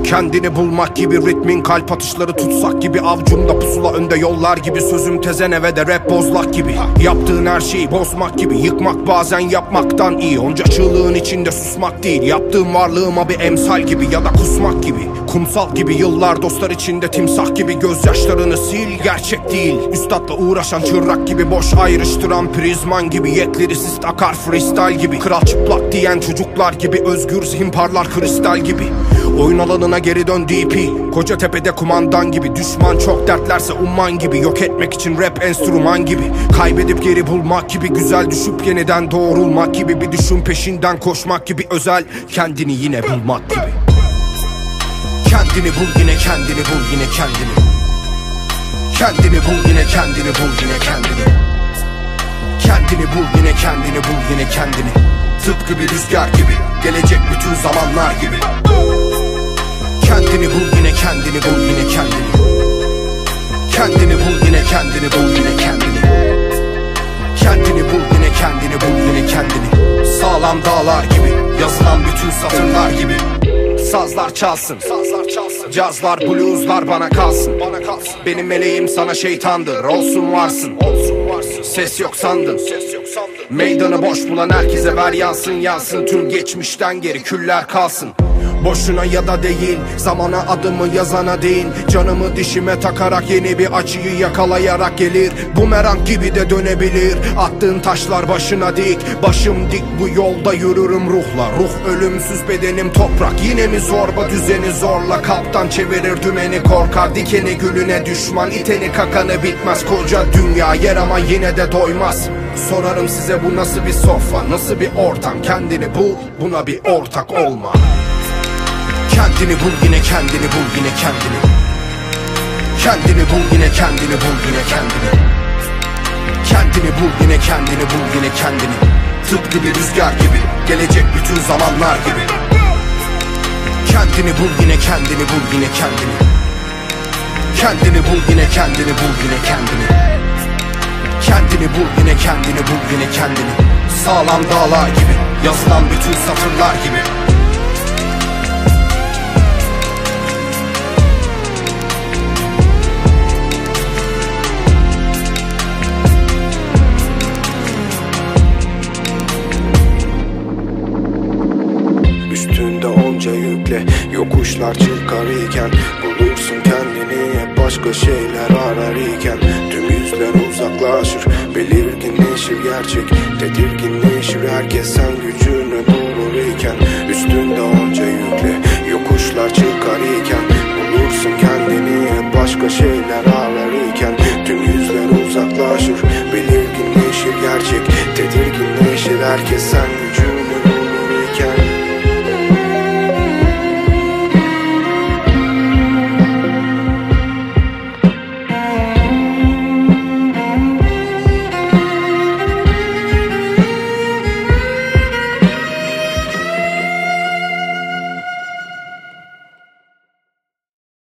Kendini bulmak gibi, ritmin kalp atışları tutsak gibi, avcumda pusula önde yollar gibi, sözüm tezene ve de rap bozlak gibi. Yaptığın her şeyi bozmak gibi, yıkmak bazen yapmaktan iyi. Onca çığlığın içinde susmak değil, yaptığım varlığıma bir emsal gibi ya da kusmak gibi. Kumsal gibi yıllar, dostlar içinde timsah gibi, gözyaşlarını sil, gerçek değil. Üstadla uğraşan çırak gibi, boş ayrıştıran prizman gibi, yetlerisiz akar freestyle gibi. Kral çıplak diyen çocuklar gibi, özgür zihin parlar kristal gibi. Oyun alanına geri dön DP, Kocatepe'de kumandan gibi. Düşman çok dertlerse umman gibi, yok etmek için rap enstrüman gibi. Kaybedip geri bulmak gibi, güzel düşüp yeniden doğrulmak gibi. Bir düşün peşinden koşmak gibi, özel kendini yine bulmak gibi. Kendini bul yine, kendini bul yine, kendini. Kendini bul yine, kendini bul yine, kendini. Kendini bul yine, kendini bul yine, kendini. Tıpkı bir rüzgar gibi, gelecek bütün zamanlar gibi. Kendini bul yine, kendini bul yine, kendini. Kendini bul yine, kendini bul yine, kendini. Kendini bul yine, kendini bul yine, kendini. Sağlam dağlar gibi, yazılan bütün satırlar gibi. Sazlar çalsın, cazlar, blueslar bana kalsın. Benim meleğim sana şeytandır, olsun varsın. Ses yok sandın, meydanı boş bulan herkese ver yansın, yansın. Tüm geçmişten geri küller kalsın. Boşuna ya da değil, zamana adımı yazana değil. Canımı dişime takarak yeni bir acıyı yakalayarak gelir. Bumerang gibi de dönebilir, attığın taşlar başına dik. Başım dik bu yolda yürürüm ruhla. Ruh ölümsüz, bedenim toprak. Yine mi zorba düzeni zorla, kalpten çevirir dümeni, korkar. Dikeni gülüne düşman, iteni kakanı bitmez. Koca dünya yer ama yine de doymaz. Sorarım size, bu nasıl bir sofra, nasıl bir ortam? Kendini bul, buna bir ortak olma. Kendini bul yine, kendini bul yine, kendini. Kendini bul yine, kendini bul yine, kendini. Kendini bul yine, kendini bul yine, kendini. Tıpkı bir rüzgar gibi, gelecek bütün zamanlar gibi. Kendini bul yine, kendini bul yine, kendini. Kendini bul yine, kendini bul yine, kendini. Kendini bul yine, kendini bul yine, kendini. Sağlam dağlar gibi, yazılan bütün satırlar gibi. Üstünde onca yükle yokuşlar çıkar iken, bulursun kendini hep başka şeyler arar iken. Tüm yüzler uzaklaşır, belirginleşir gerçek, tedirginleşir herkes sen gücünü bulur iken. Üstünde onca yükle yokuşlar çıkar iken, bulursun kendini hep başka şeyler arar iken. Tüm yüzler uzaklaşır, belirginleşir gerçek, tedirginleşir herkes sen